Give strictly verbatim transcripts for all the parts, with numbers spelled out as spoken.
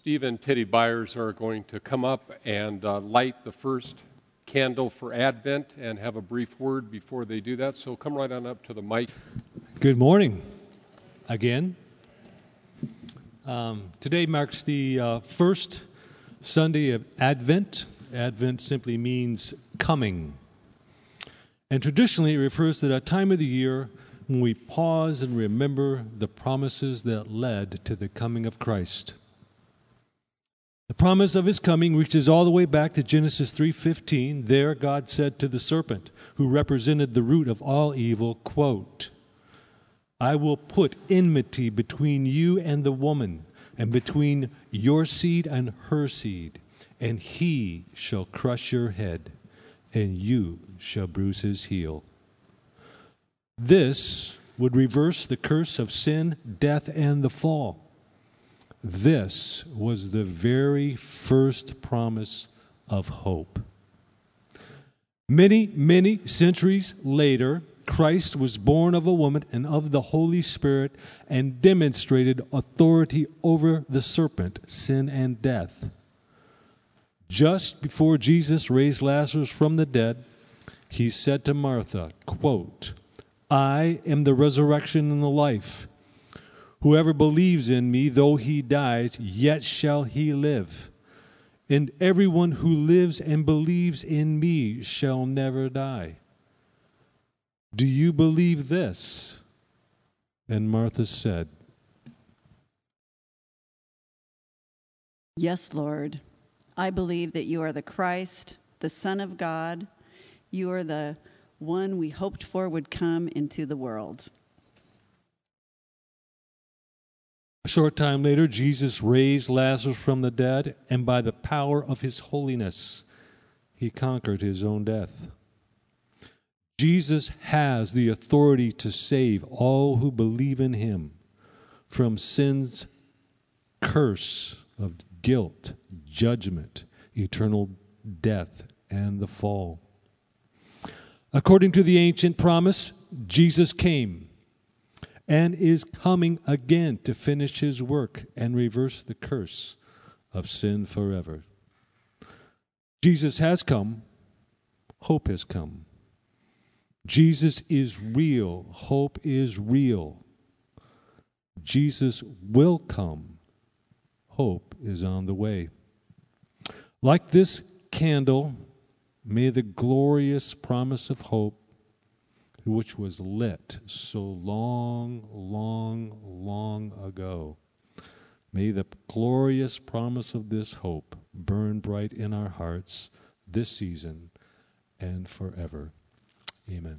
Steve and Teddy Byers are going to come up and uh, light the first candle for Advent and have a brief word before they do that. So come right on up to the mic. Good morning again. Um, today marks the uh, first Sunday of Advent. Advent simply means coming. And traditionally it refers to that time of the year when we pause and remember the promises that led to the coming of Christ. The promise of his coming reaches all the way back to Genesis three fifteen. There God said to the serpent, who represented the root of all evil, quote, I will put enmity between you and the woman, and between your seed and her seed, and he shall crush your head, and you shall bruise his heel. This would reverse the curse of sin, death, and the fall. This was the very first promise of hope. Many, many centuries later, Christ was born of a woman and of the Holy Spirit and demonstrated authority over the serpent, sin, and death. Just before Jesus raised Lazarus from the dead, he said to Martha, quote, I am the resurrection and the life. Whoever believes in me, though he dies, yet shall he live. And everyone who lives and believes in me shall never die. Do you believe this? And Martha said, Yes, Lord. I believe that you are the Christ, the Son of God. You are the one we hoped for would come into the world. A short time later, Jesus raised Lazarus from the dead, and by the power of his holiness, he conquered his own death. Jesus has the authority to save all who believe in him from sin's curse of guilt, judgment, eternal death, and the fall. According to the ancient promise, Jesus came and is coming again to finish his work and reverse the curse of sin forever. Jesus has come. Hope has come. Jesus is real. Hope is real. Jesus will come. Hope is on the way. Like this candle, may the glorious promise of hope, which was lit so long, long, long ago, may the glorious promise of this hope burn bright in our hearts this season and forever. Amen.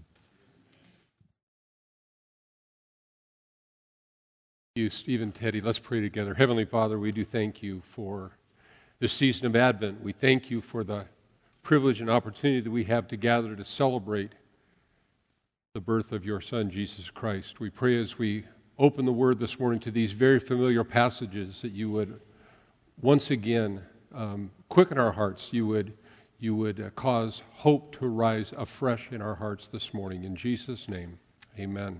Thank you, Steve and Teddy. Let's pray together. Heavenly Father, we do thank you for this season of Advent. We thank you for the privilege and opportunity that we have to gather to celebrate the birth of your Son, Jesus Christ. We pray as we open the Word this morning to these very familiar passages that you would once again um, quicken our hearts. You would, you would uh, cause hope to arise afresh in our hearts this morning. In Jesus' name, amen.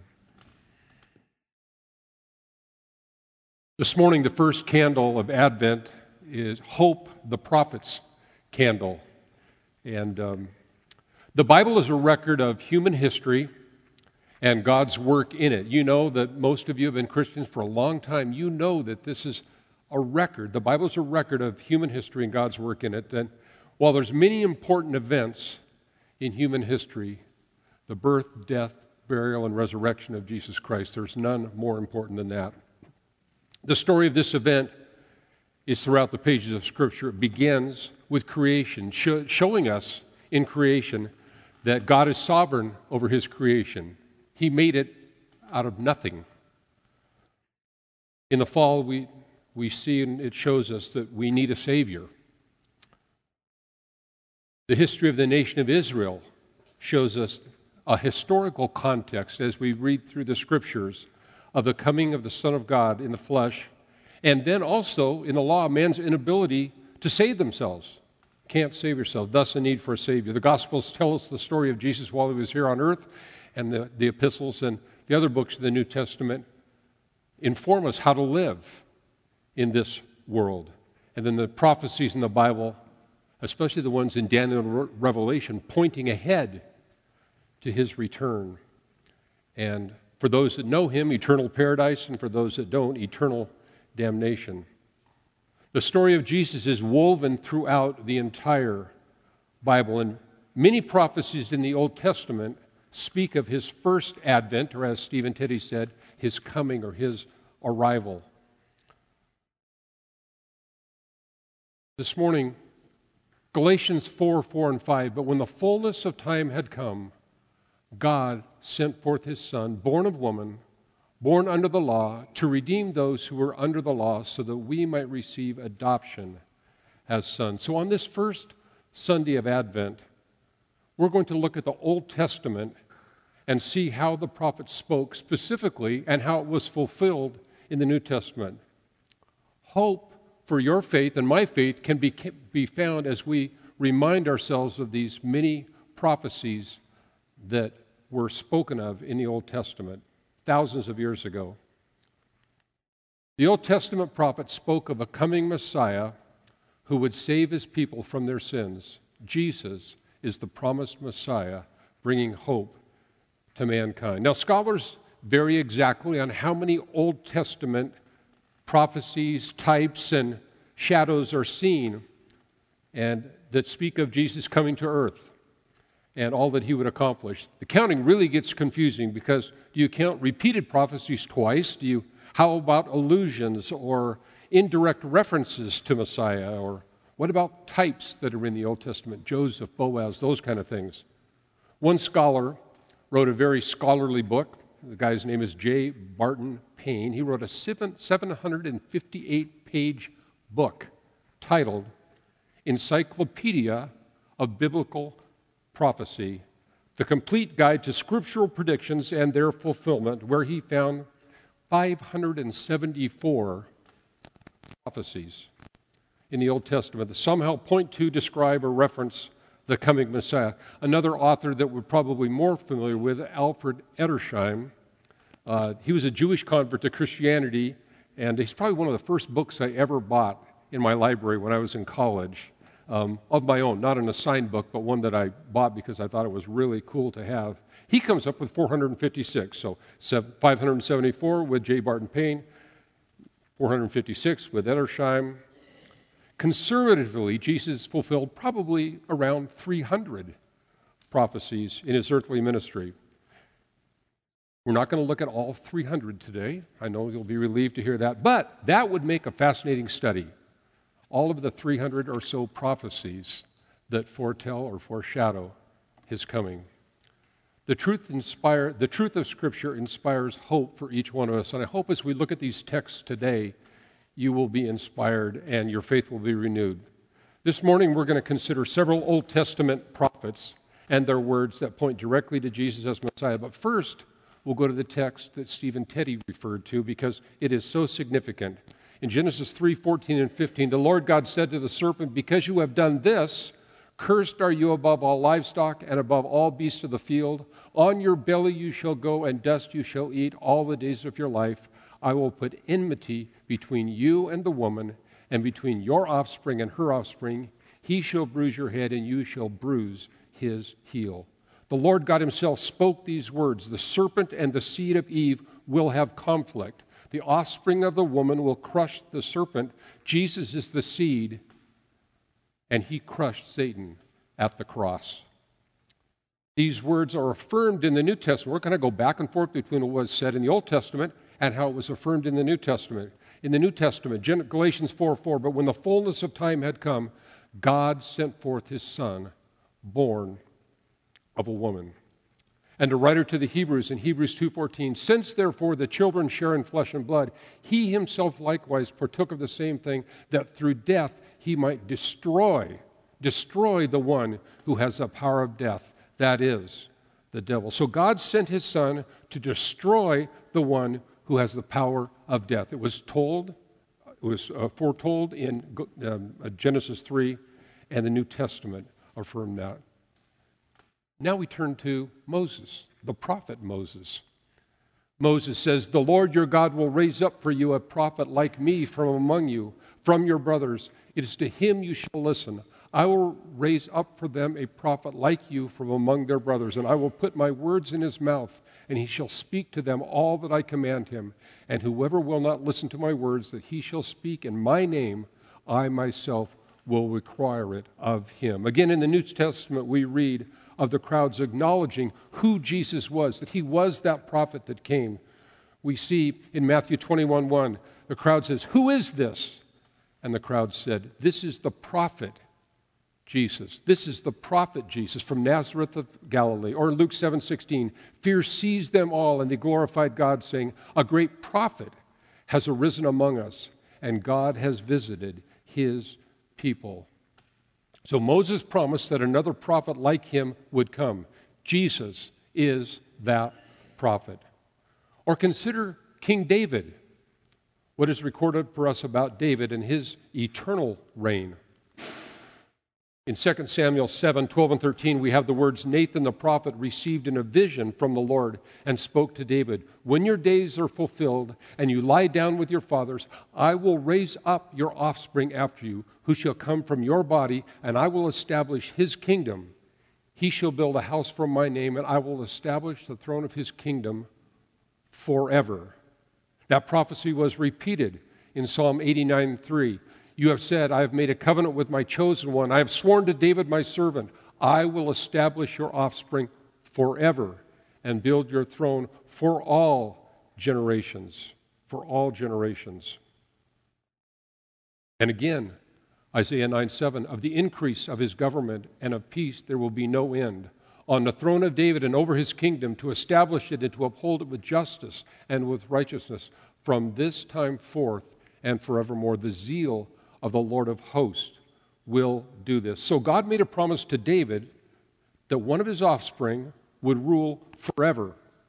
This morning, the first candle of Advent is Hope, the Prophet's candle. And um, the Bible is a record of human history and God's work in it. You know that most of you have been Christians for a long time. You know that this is a record. The Bible is a record of human history and God's work in it. And while there's many important events in human history, the birth, death, burial, and resurrection of Jesus Christ, there's none more important than that. The story of this event is throughout the pages of Scripture. It begins with creation, show, showing us in creation that God is sovereign over his creation. He made it out of nothing. In the fall, we, we see and it shows us that we need a Savior. The history of the nation of Israel shows us a historical context as we read through the Scriptures of the coming of the Son of God in the flesh, and then also in the law, man's inability to save themselves. Can't save yourself, thus a need for a Savior. The Gospels tell us the story of Jesus while he was here on earth, and the, the epistles and the other books of the New Testament inform us how to live in this world. And then the prophecies in the Bible, especially the ones in Daniel and Revelation, pointing ahead to his return. And for those that know him, eternal paradise, and for those that don't, eternal damnation. The story of Jesus is woven throughout the entire Bible, and many prophecies in the Old Testament speak of his first advent, or as Stephen Teddy said, his coming or his arrival. This morning, Galatians four, four, and five, but when the fullness of time had come, God sent forth his Son, born of woman, born under the law, to redeem those who were under the law, so that we might receive adoption as sons. So on this first Sunday of Advent, we're going to look at the Old Testament and see how the prophets spoke specifically and how it was fulfilled in the New Testament. Hope for your faith and my faith can be, be found as we remind ourselves of these many prophecies that were spoken of in the Old Testament thousands of years ago. The Old Testament prophets spoke of a coming Messiah who would save his people from their sins. Jesus is the promised Messiah, bringing hope to mankind. Now, scholars vary exactly on how many Old Testament prophecies, types, and shadows are seen and that speak of Jesus coming to earth and all that he would accomplish. The counting really gets confusing because do you count repeated prophecies twice? Do you? How about allusions or indirect references to Messiah? Or what about types that are in the Old Testament? Joseph, Boaz, those kind of things. One scholar wrote a very scholarly book. The guy's name is J. Barton Payne. He wrote a seven hundred fifty-eight page book titled Encyclopedia of Biblical Prophecy, the complete guide to scriptural predictions and their fulfillment, where he found five hundred seventy-four prophecies in the Old Testament that somehow point to, describe, or reference the coming Messiah. Another author that we're probably more familiar with, Alfred Edersheim, uh, he was a Jewish convert to Christianity, and he's probably one of the first books I ever bought in my library when I was in college. Um, of my own, not an assigned book, but one that I bought because I thought it was really cool to have. He comes up with four hundred fifty-six, so five hundred seventy-four with J. Barton Payne, four hundred fifty-six with Edersheim. Conservatively, Jesus fulfilled probably around three hundred prophecies in his earthly ministry. We're not going to look at all three hundred today. I know you'll be relieved to hear that, but that would make a fascinating study. All of the three hundred or so prophecies that foretell or foreshadow his coming. The truth inspire, the truth of Scripture inspires hope for each one of us, and I hope as we look at these texts today, you will be inspired and your faith will be renewed. This morning we're going to consider several Old Testament prophets and their words that point directly to Jesus as Messiah, but first we'll go to the text that Stephen Teddy referred to because it is so significant. In Genesis three, fourteen and fifteen, the Lord God said to the serpent, "Because you have done this, cursed are you above all livestock and above all beasts of the field. On your belly you shall go, and dust you shall eat all the days of your life. I will put enmity between you and the woman, and between your offspring and her offspring. He shall bruise your head, and you shall bruise his heel." The Lord God himself spoke these words. The serpent and the seed of Eve will have conflict. The offspring of the woman will crush the serpent. Jesus is the seed, and he crushed Satan at the cross. These words are affirmed in the New Testament. We're going to go back and forth between what was said in the Old Testament and how it was affirmed in the New Testament. In the New Testament, Galatians four four, but when the fullness of time had come, God sent forth his Son, born of a woman. And the writer to the Hebrews in Hebrews two fourteen, since therefore the children share in flesh and blood, he himself likewise partook of the same thing, that through death he might destroy, destroy the one who has the power of death, that is, the devil. So God sent his Son to destroy the one who has the power of death. It was told, it was uh, foretold in um, Genesis three, and the New Testament affirmed that. Now we turn to Moses, the prophet Moses. Moses says, "The Lord your God will raise up for you a prophet like me from among you. from your brothers. It is to him you shall listen. I will raise up for them a prophet like you from among their brothers, and I will put my words in his mouth, and he shall speak to them all that I command him. And whoever will not listen to my words that he shall speak in my name, I myself will require it of him. Again, in the New Testament, we read of the crowds acknowledging who Jesus was, that he was that prophet that came. We see in Matthew twenty-one one, the crowd says, "Who is this?" And the crowd said, "This is the prophet Jesus. This is the prophet Jesus from Nazareth of Galilee." Or Luke seven sixteen, "Fear seized them all, and they glorified God, saying, a great prophet has arisen among us, and God has visited his people." So Moses promised that another prophet like him would come. Jesus is that prophet. Or consider King David, what is recorded for us about David and his eternal reign. In Second Samuel seven, twelve and thirteen, we have the words, "Nathan the prophet received in a vision from the Lord and spoke to David, when your days are fulfilled and you lie down with your fathers, I will raise up your offspring after you, who shall come from your body, and I will establish his kingdom. He shall build a house for my name, and I will establish the throne of his kingdom forever." That prophecy was repeated in Psalm eighty-nine three. "You have said, I have made a covenant with my chosen one. I have sworn to David my servant, I will establish your offspring forever and build your throne for all generations." For all generations. And again, Isaiah nine seven, "Of the increase of his government and of peace there will be no end. On the throne of David and over his kingdom, to establish it and to uphold it with justice and with righteousness from this time forth and forevermore. The zeal of the Lord of hosts will do this." So God made a promise to David that one of his offspring would rule forever.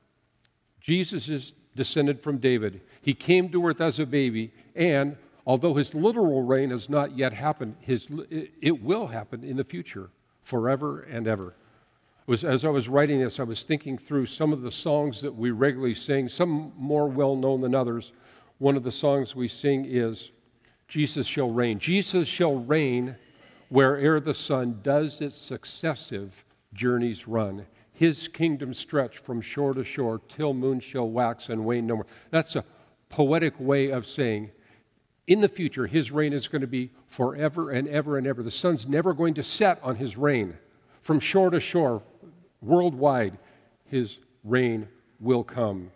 Jesus is descended from David. He came to earth as a baby, and although his literal reign has not yet happened, his, it will happen in the future, forever and ever. It was, as I was writing this, I was thinking through some of the songs that we regularly sing, some more well-known than others. One of the songs we sing is, "Jesus shall reign." Jesus shall reign where'er the sun does its successive journeys run. His kingdom stretch from shore to shore till moon shall wax and wane no more. That's a poetic way of saying, in the future, his reign is going to be forever and ever and ever. The sun's never going to set on his reign. From shore to shore, worldwide, his reign will come.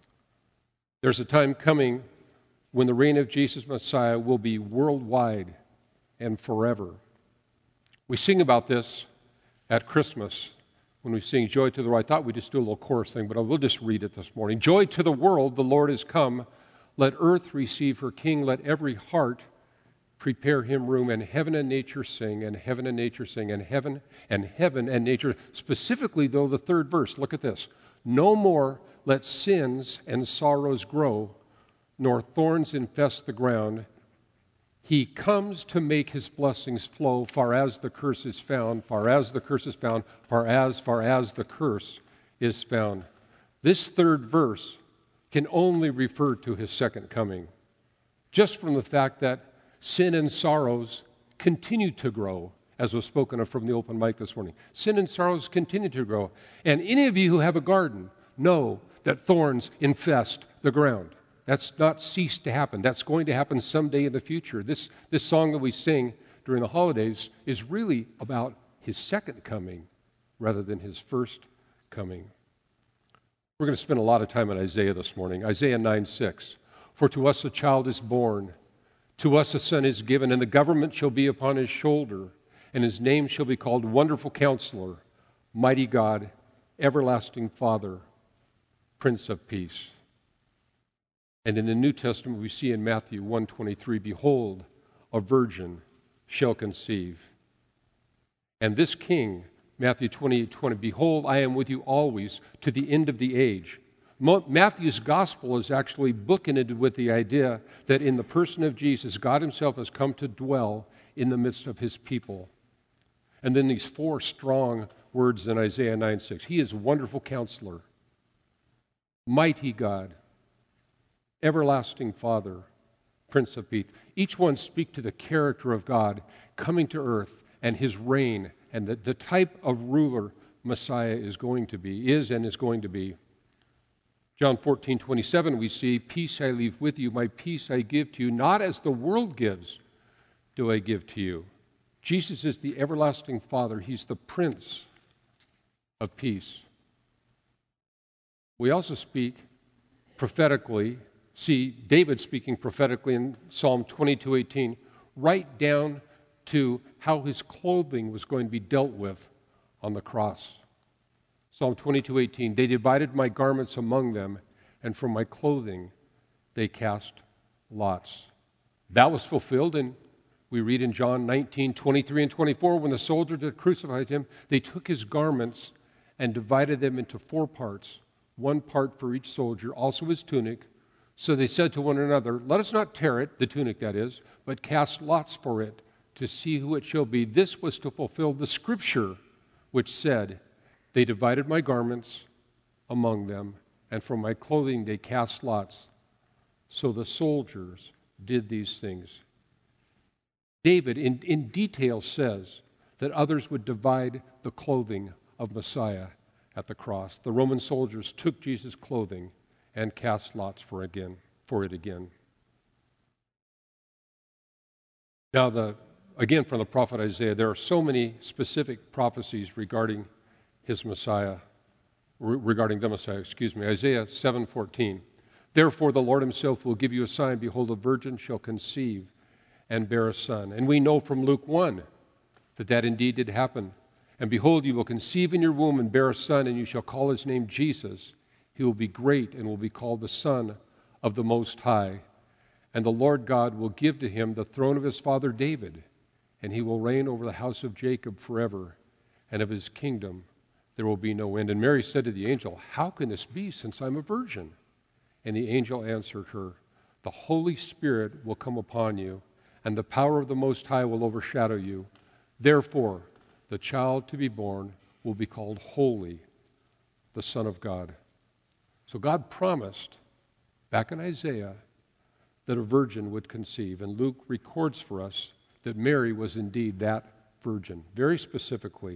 There's a time coming when the reign of Jesus Messiah will be worldwide and forever. We sing about this at Christmas when we sing "Joy to the World." I thought we'd just do a little chorus thing, but I will just read it this morning. "Joy to the world, the Lord is come. Let earth receive her King. Let every heart prepare him room, and heaven and nature sing, and heaven and nature sing, and heaven and heaven and nature." Specifically, though, the third verse, look at this. "No more let sins and sorrows grow, nor thorns infest the ground. He comes to make his blessings flow, far as the curse is found, far as the curse is found, far as, far as the curse is found." This third verse can only refer to his second coming, just from the fact that sin and sorrows continue to grow, as was spoken of from the open mic this morning. Sin and sorrows continue to grow. And any of you who have a garden know that thorns infest the ground. That's not ceased to happen. That's going to happen someday in the future. This, this song that we sing during the holidays is really about his second coming rather than his first coming. We're going to spend a lot of time on Isaiah this morning. Isaiah nine six. "For to us a child is born, to us a son is given, and the government shall be upon his shoulder, and his name shall be called Wonderful Counselor, Mighty God, Everlasting Father, Prince of Peace." And in the New Testament, we see in Matthew one twenty-three, "Behold, a virgin shall conceive." And this king, Matthew twenty-eight twenty, "Behold, I am with you always to the end of the age." Matthew's gospel is actually bookended with the idea that in the person of Jesus, God himself has come to dwell in the midst of his people. And then these four strong words in Isaiah nine six. "He is Wonderful Counselor, Mighty God, Everlasting Father, Prince of Peace. Each one speak to the character of God coming to earth and his reign and the, the type of ruler Messiah is going to be, is and is going to be. John fourteen twenty-seven, we see, peace I leave with you, my peace I give to you, not as the world gives do I give to you. Jesus is the everlasting Father. He's the Prince of Peace. We also speak prophetically, see David speaking prophetically in Psalm twenty-two eighteen, right down to how his clothing was going to be dealt with on the cross. Psalm twenty-two eighteen, they divided my garments among them, and from my clothing they cast lots. That was fulfilled, and we read in John nineteen twenty-three and twenty-four, when the soldiers had crucified him, they took his garments and divided them into four parts, one part for each soldier, also his tunic. So they said to one another, let us not tear it, the tunic that is, but cast lots for it to see who it shall be. This was to fulfill the scripture which said, they divided my garments among them, and from my clothing they cast lots. So the soldiers did these things. David, in, in detail, says that others would divide the clothing of Messiah at the cross. The Roman soldiers took Jesus' clothing and cast lots for again, for it again. Now, the again, from the prophet Isaiah, there are so many specific prophecies regarding his Messiah, re- regarding the Messiah, excuse me. Isaiah seven fourteen. Therefore the Lord himself will give you a sign. Behold, a virgin shall conceive and bear a son. And we know from Luke one that that indeed did happen. And behold, you will conceive in your womb and bear a son, and you shall call his name Jesus. He will be great and will be called the Son of the Most High. And the Lord God will give to him the throne of his father David, and he will reign over the house of Jacob forever, and of his kingdom there will be no end. And Mary said to the angel, how can this be, since I'm a virgin? And the angel answered her, the Holy Spirit will come upon you, and the power of the Most High will overshadow you. Therefore, the child to be born will be called Holy, the Son of God. So God promised, back in Isaiah, that a virgin would conceive. And Luke records for us that Mary was indeed that virgin, very specifically.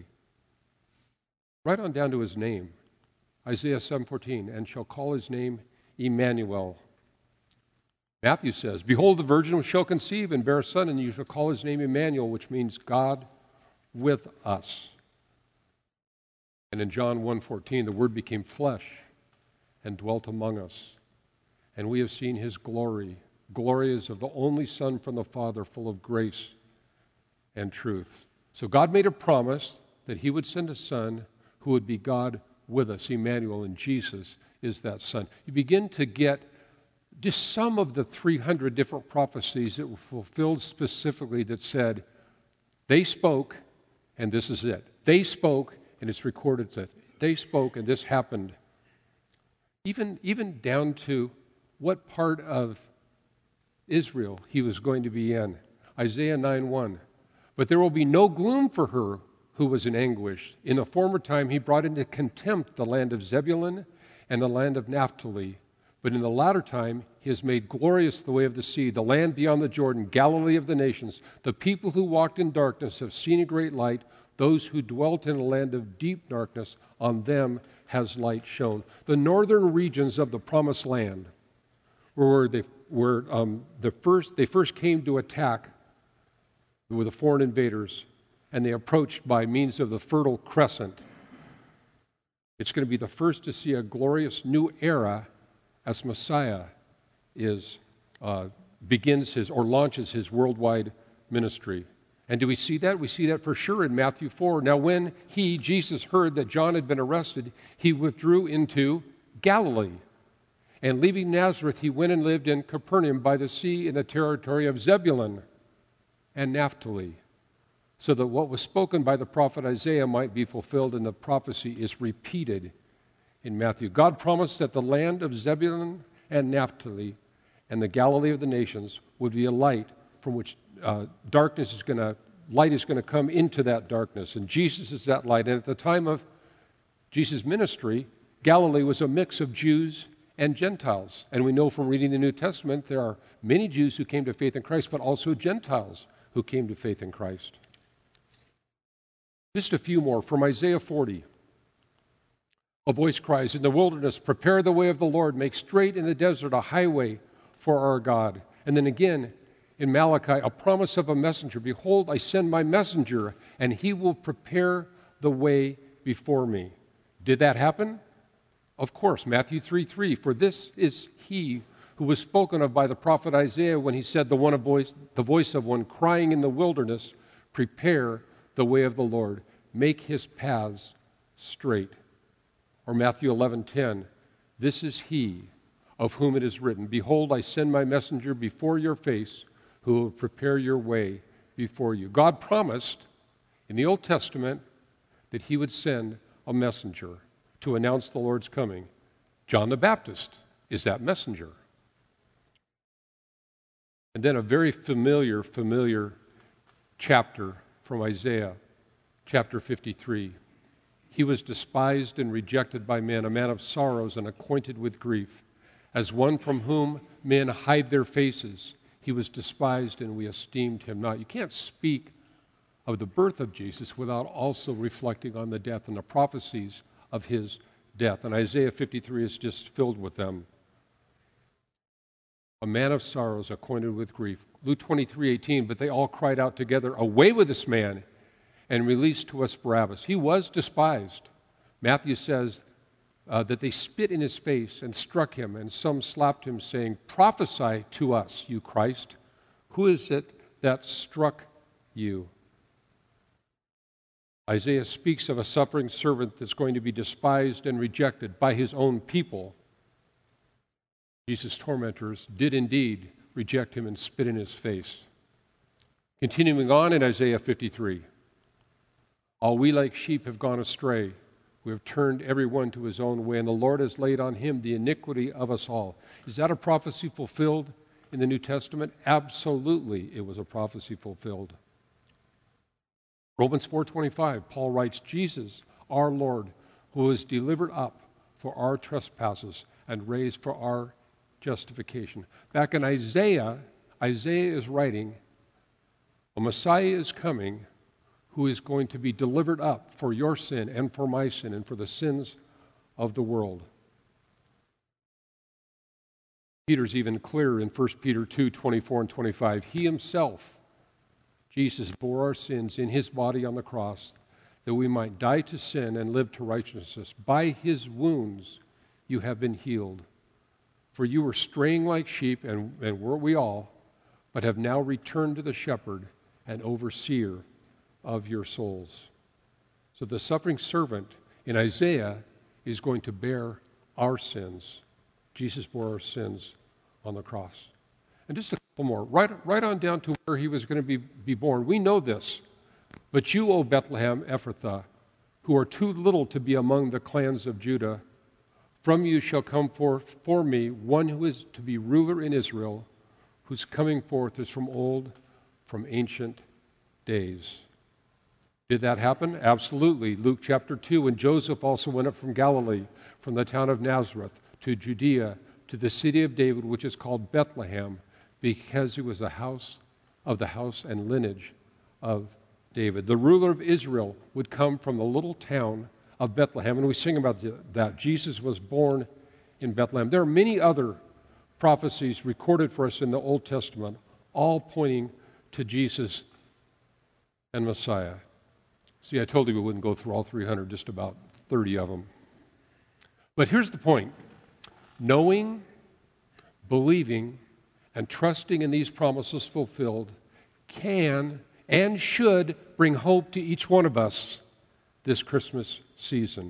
Right on down to his name, Isaiah seven fourteen, and shall call his name Emmanuel. Matthew says, behold, the virgin shall conceive and bear a son, and you shall call his name Emmanuel, which means God with us. And in John one fourteen, the Word became flesh and dwelt among us. And we have seen his glory. Glory is of the only Son from the Father, full of grace and truth. So God made a promise that he would send a son who would be God with us, Emmanuel, and Jesus is that son. You begin to get just some of the three hundred different prophecies that were fulfilled specifically that said, they spoke, and this is it. They spoke, and it's recorded that they spoke, and this happened. Even, even down to what part of Israel he was going to be in. Isaiah nine one. But there will be no gloom for her who was in anguish. In the former time he brought into contempt the land of Zebulun and the land of Naphtali. But in the latter time he has made glorious the way of the sea, the land beyond the Jordan, Galilee of the nations. The people who walked in darkness have seen a great light. Those who dwelt in a land of deep darkness, on them has light shone. The northern regions of the promised land were they were um, the first. They first came to attack with the foreign invaders, and they approached by means of the Fertile Crescent. It's going to be the first to see a glorious new era as Messiah is uh, begins his or launches his worldwide ministry. And do we see that? We see that for sure in Matthew four. Now when he, Jesus, heard that John had been arrested, he withdrew into Galilee. And leaving Nazareth, he went and lived in Capernaum by the sea in the territory of Zebulun and Naphtali, so that what was spoken by the prophet Isaiah might be fulfilled, and the prophecy is repeated in Matthew. God promised that the land of Zebulun and Naphtali and the Galilee of the nations would be a light from which uh, darkness is going to, light is going to come into that darkness. And Jesus is that light. And at the time of Jesus' ministry, Galilee was a mix of Jews and Gentiles. And we know from reading the New Testament there are many Jews who came to faith in Christ, but also Gentiles who came to faith in Christ. Just a few more from Isaiah forty. A voice cries, "In the wilderness, prepare the way of the Lord, make straight in the desert a highway for our God." And then again in Malachi, a promise of a messenger. "Behold, I send my messenger, and he will prepare the way before me." Did that happen? Of course, Matthew three three, "For this is he who was spoken of by the prophet Isaiah when he said, the, one of voice, the voice of one crying in the wilderness, prepare the way of the Lord, make his paths straight." Or Matthew eleven ten, "This is he of whom it is written, behold, I send my messenger before your face, who will prepare your way before you." God promised in the Old Testament that he would send a messenger to announce the Lord's coming. John the Baptist is that messenger. And then a very familiar, familiar chapter from Isaiah, chapter fifty-three. "He was despised and rejected by men, a man of sorrows and acquainted with grief. As one from whom men hide their faces, he was despised and we esteemed him not." You can't speak of the birth of Jesus without also reflecting on the death and the prophecies of his death. And Isaiah fifty-three is just filled with them. A man of sorrows, acquainted with grief. Luke twenty-three eighteen, "But they all cried out together, away with this man, and released to us Barabbas. He was despised." Matthew says uh, that they spit in his face and struck him, and some slapped him, saying, "Prophesy to us, you Christ. Who is it that struck you?" Isaiah speaks of a suffering servant that's going to be despised and rejected by his own people. Jesus' tormentors did indeed reject him and spit in his face. Continuing on in Isaiah fifty-three, "All we like sheep have gone astray. We have turned everyone to his own way, and the Lord has laid on him the iniquity of us all." Is that a prophecy fulfilled in the New Testament? Absolutely, it was a prophecy fulfilled. Romans four twenty-five, Paul writes, "Jesus, our Lord, who was delivered up for our trespasses and raised for our justification." Back in Isaiah, Isaiah is writing, a Messiah is coming who is going to be delivered up for your sin and for my sin and for the sins of the world. Peter's even clearer in First Peter two twenty-four and twenty-five. "He himself, Jesus, bore our sins in his body on the cross, that we might die to sin and live to righteousness. By his wounds you have been healed. For you were straying like sheep, and, and were we all, but have now returned to the shepherd and overseer of your souls." So the suffering servant in Isaiah is going to bear our sins. Jesus bore our sins on the cross. And just a couple more, right, right on down to where he was going to be, be born. We know this. "But you, O Bethlehem Ephrathah, who are too little to be among the clans of Judah, from you shall come forth for me one who is to be ruler in Israel, whose coming forth is from old, from ancient days." Did that happen? Absolutely. Luke chapter two, when Joseph also went up from Galilee, from the town of Nazareth, to Judea, to the city of David, which is called Bethlehem, because he was a house of the house and lineage of David. The ruler of Israel would come from the little town of Bethlehem, and we sing about that. Jesus was born in Bethlehem. There are many other prophecies recorded for us in the Old Testament, all pointing to Jesus and Messiah. See, I told you we wouldn't go through all three hundred, just about thirty of them. But here's the point. Knowing, believing, and trusting in these promises fulfilled can and should bring hope to each one of us this Christmas season.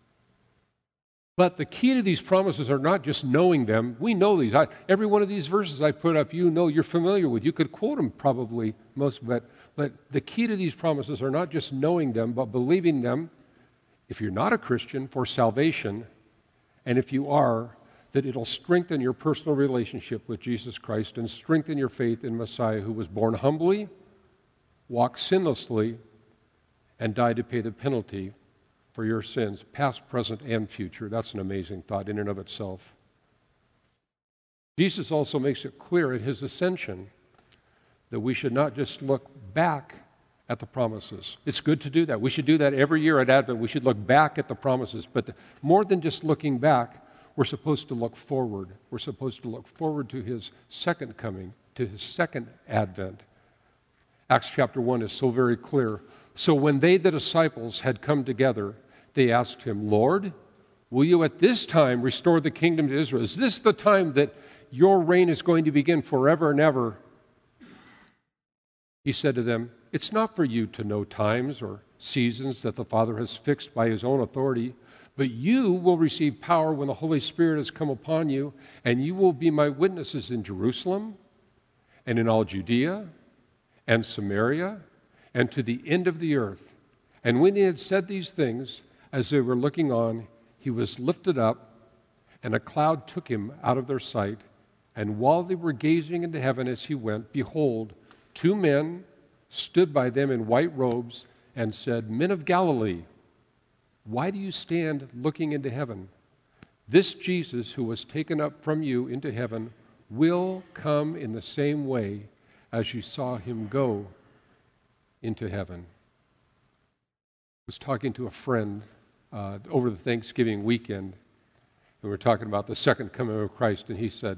But the key to these promises are not just knowing them. We know these. I, every one of these verses I put up, you know, you're familiar with. You could quote them probably, most of it. But the key to these promises are not just knowing them, but believing them, if you're not a Christian, for salvation. And if you are, that it'll strengthen your personal relationship with Jesus Christ and strengthen your faith in Messiah, who was born humbly, walked sinlessly, and died to pay the penalty for your sins, past, present, and future. That's an amazing thought in and of itself. Jesus also makes it clear at his ascension that we should not just look back at the promises. It's good to do that. We should do that every year at Advent. We should look back at the promises. But the, more than just looking back, we're supposed to look forward. We're supposed to look forward to his second coming, to his second Advent. Acts chapter one is so very clear. So when they, the disciples, had come together, they asked him, Lord, will you at this time restore the kingdom to Israel? Is this the time that your reign is going to begin forever and ever? He said to them, it's not for you to know times or seasons that the Father has fixed by his own authority, but you will receive power when the Holy Spirit has come upon you, and you will be my witnesses in Jerusalem and in all Judea and Samaria and to the end of the earth. And when he had said these things, as they were looking on, he was lifted up, and a cloud took him out of their sight. And while they were gazing into heaven as he went, behold, two men stood by them in white robes and said, Men of Galilee, why do you stand looking into heaven? This Jesus who was taken up from you into heaven will come in the same way as you saw him go into heaven. I was talking to a friend uh, over the Thanksgiving weekend, and we were talking about the second coming of Christ, and he said,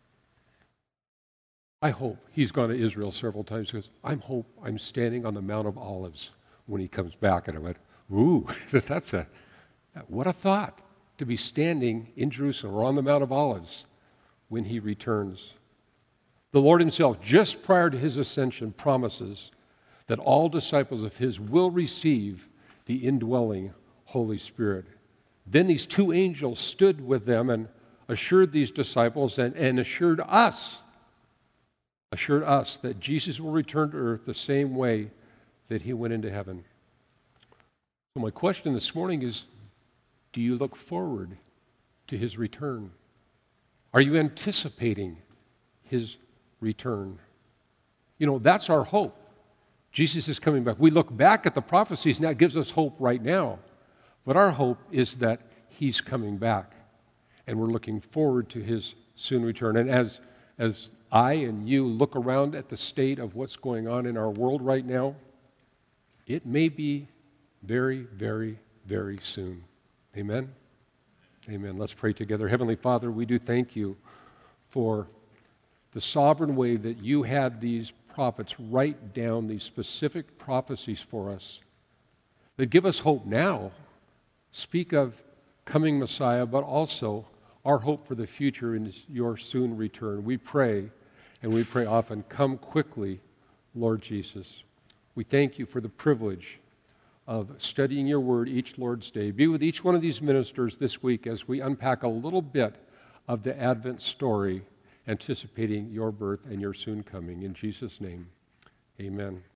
I hope, he's gone to Israel several times, he goes, I hope I'm standing on the Mount of Olives when he comes back. And I went, ooh, that's a, what a thought, to be standing in Jerusalem or on the Mount of Olives when he returns. The Lord himself, just prior to his ascension, promises that all disciples of his will receive the indwelling Holy Spirit. Then these two angels stood with them and assured these disciples and, and assured us, assured us that Jesus will return to earth the same way that he went into heaven. So my question this morning is, do you look forward to his return? Are you anticipating his return? You know, that's our hope. Jesus is coming back. We look back at the prophecies, and that gives us hope right now. But our hope is that he's coming back, and we're looking forward to his soon return. And as, as I and you look around at the state of what's going on in our world right now, it may be very, very, very soon. Amen? Amen. Let's pray together. Heavenly Father, we do thank you for the sovereign way that you had these prophets write down these specific prophecies for us that give us hope now. Speak of coming Messiah, but also our hope for the future in your soon return. We pray, and we pray often, come quickly, Lord Jesus. We thank you for the privilege of studying your word each Lord's Day. Be with each one of these ministers this week as we unpack a little bit of the Advent story, anticipating your birth and your soon coming. In Jesus' name, amen.